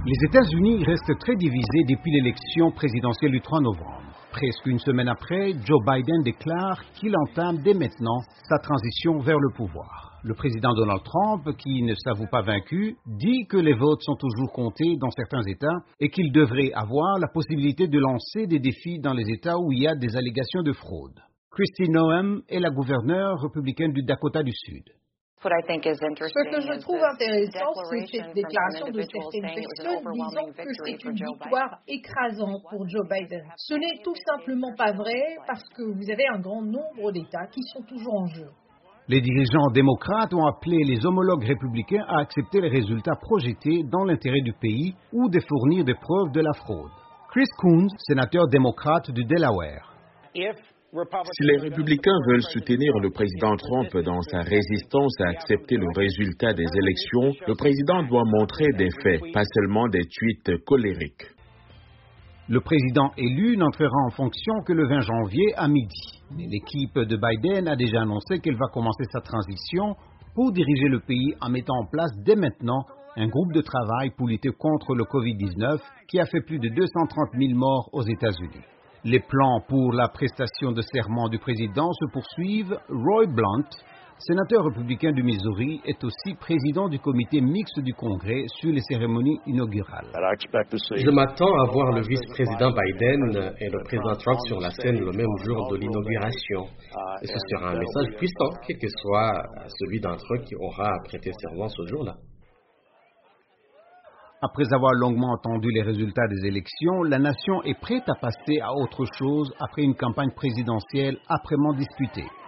Les États-Unis restent très divisés depuis l'élection présidentielle du 3 novembre. Presque une semaine après, Joe Biden déclare qu'il entame dès maintenant sa transition vers le pouvoir. Le président Donald Trump, qui ne s'avoue pas vaincu, dit que les votes sont toujours comptés dans certains États et qu'il devrait avoir la possibilité de lancer des défis dans les États où il y a des allégations de fraude. Kristi Noem est la gouverneure républicaine du Dakota du Sud. Ce que je trouve intéressant, c'est cette déclaration de certaines personnes disant que c'est une victoire écrasante pour Joe Biden. Ce n'est tout simplement pas vrai parce que vous avez un grand nombre d'États qui sont toujours en jeu. Les dirigeants démocrates ont appelé les homologues républicains à accepter les résultats projetés dans l'intérêt du pays ou de fournir des preuves de la fraude. Chris Coons, sénateur démocrate du Delaware. Si les républicains veulent soutenir le président Trump dans sa résistance à accepter le résultat des élections, le président doit montrer des faits, pas seulement des tweets colériques. Le président élu n'entrera en fonction que le 20 janvier à midi. Mais l'équipe de Biden a déjà annoncé qu'elle va commencer sa transition pour diriger le pays en mettant en place dès maintenant un groupe de travail pour lutter contre le COVID-19 qui a fait plus de 230 000 morts aux États-Unis. Les plans pour la prestation de serment du président se poursuivent. Roy Blunt, sénateur républicain du Missouri, est aussi président du comité mixte du Congrès sur les cérémonies inaugurales. Je m'attends à voir le vice-président Biden et le président Trump sur la scène le même jour de l'inauguration. Et ce sera un message puissant, quel que soit celui d'entre eux qui aura prêté serment ce jour-là. Après avoir longuement entendu les résultats des élections, la nation est prête à passer à autre chose après une campagne présidentielle âprement disputée.